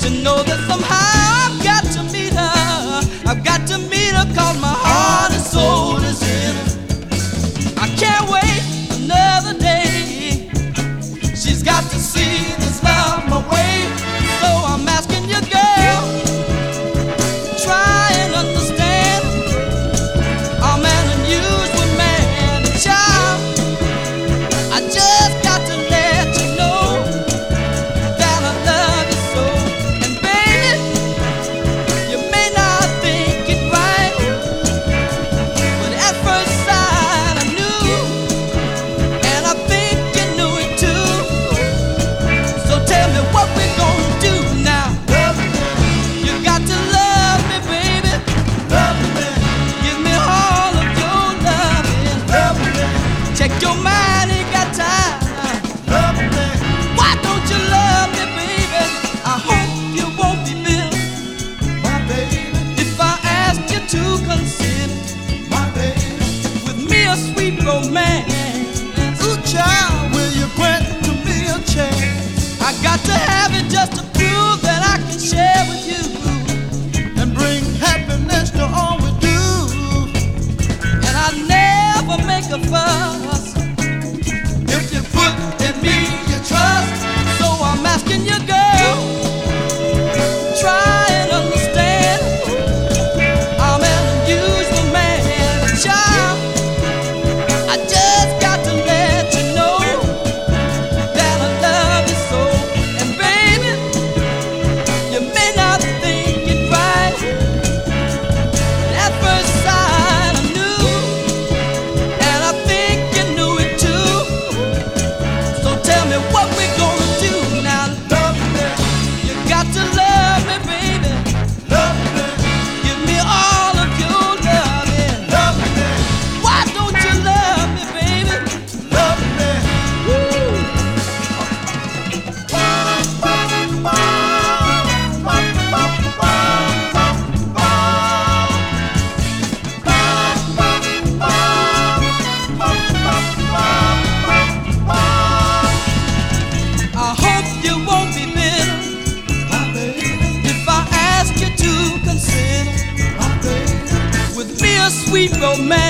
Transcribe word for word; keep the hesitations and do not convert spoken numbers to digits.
to know that somehow I've got to meet her. I've got to meet her 'cause my heart and soul is in her. I can't wait another day. She's got to see this love my way. So I'm asking you, girl, try and understand. I'm an unusual man, a child. I just got to let you know that I love you so. And baby, you may not think it right, but at first sight I knew, and I think you knew it too. So tell me what we're gonna do now. Love me. You got to love me, baby. Love me. Give me all of your loving. Love me. Check your mind, ain't got time. Love me. Why don't you love me, baby? I hope you won't be bitter, my baby, if I ask you to consider, my baby, with me a sweet romance. Ooh, child, will you grant to me a chance? I got to have it just to prove that I can share with you and bring happiness to all we do. And I never make a fuss if you put in me your trust. So I'm asking you, girl, try and understand. I'm an unusual man, a child. I just got to let you know that I love you so. And baby, you may not think it right, but at first sight I knew, and I think you knew it too. So tell me what we're gonna do now. Love me. You got to love me, baby. Love me. Give me all of your loving. Love me. Why don't you love me, baby? Love me. Woo. I hope you won't be bitter, my baby, if I ask you to consider, my baby, with me a sweet romance.